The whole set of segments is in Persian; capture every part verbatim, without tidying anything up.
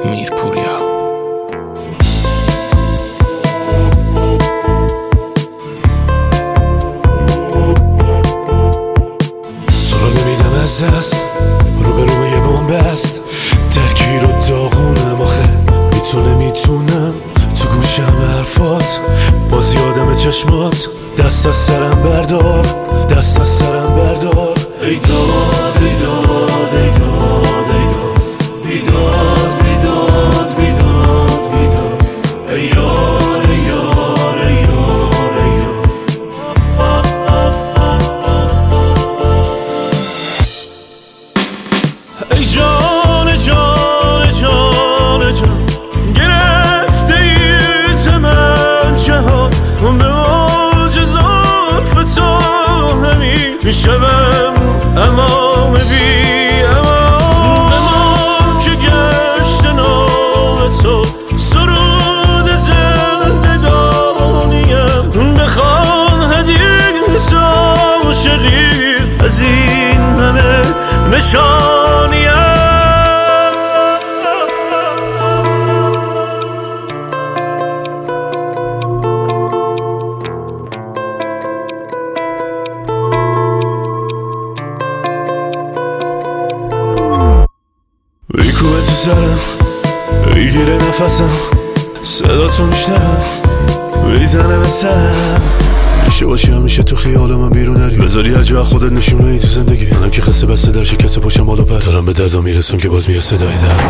میرپوریا. تو رو نمیدم از دست، رو به رومه یه بمب است، درگیر و داغونم آخه بی تو نمیتونم. تو گوشم حرفات، باز یادم چشمات. دست از سرم بردار، دست از سرم بردار. ای داد ای داد ای داد ای داد، بیداد بیداد بیداد بیداد. ای یار ای یار ای یار ای یار. ای جان جان جان جان، گرفته ای ز من جهان، به موج زلف تو میشوم امان بی امان. بمان که گشت نام تو سرود زندگانیم، بخوان حدیث عاشقی از این همه نشانیم. میکوبه تو سرم، میگیره نفسم، صدا تو میشنم میزنه به سرم. میشه باشی همیشه تو خیال من بیرون نری، بذاری هر جا خودت نشونه ای تو زندگی. منم که خسته بسته در شکست پاشم بالا پر، دارم به دردم میرسم که باز میاد صدای در.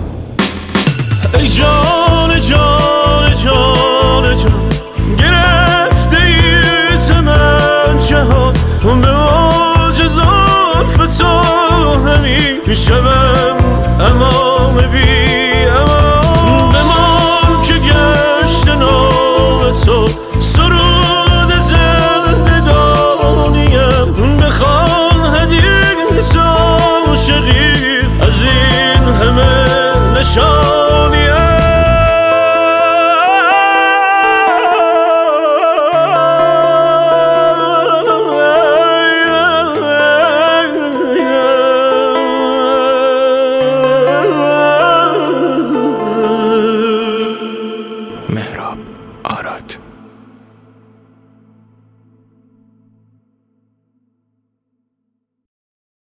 ای جان جان جان جان، گرفته ای ز من جهان، به موج زلف تو میشوم امان بی امان. بمان که گشت نام تو سرود زندگانیم، بخوان حدیث عاشقی از این همه نشان.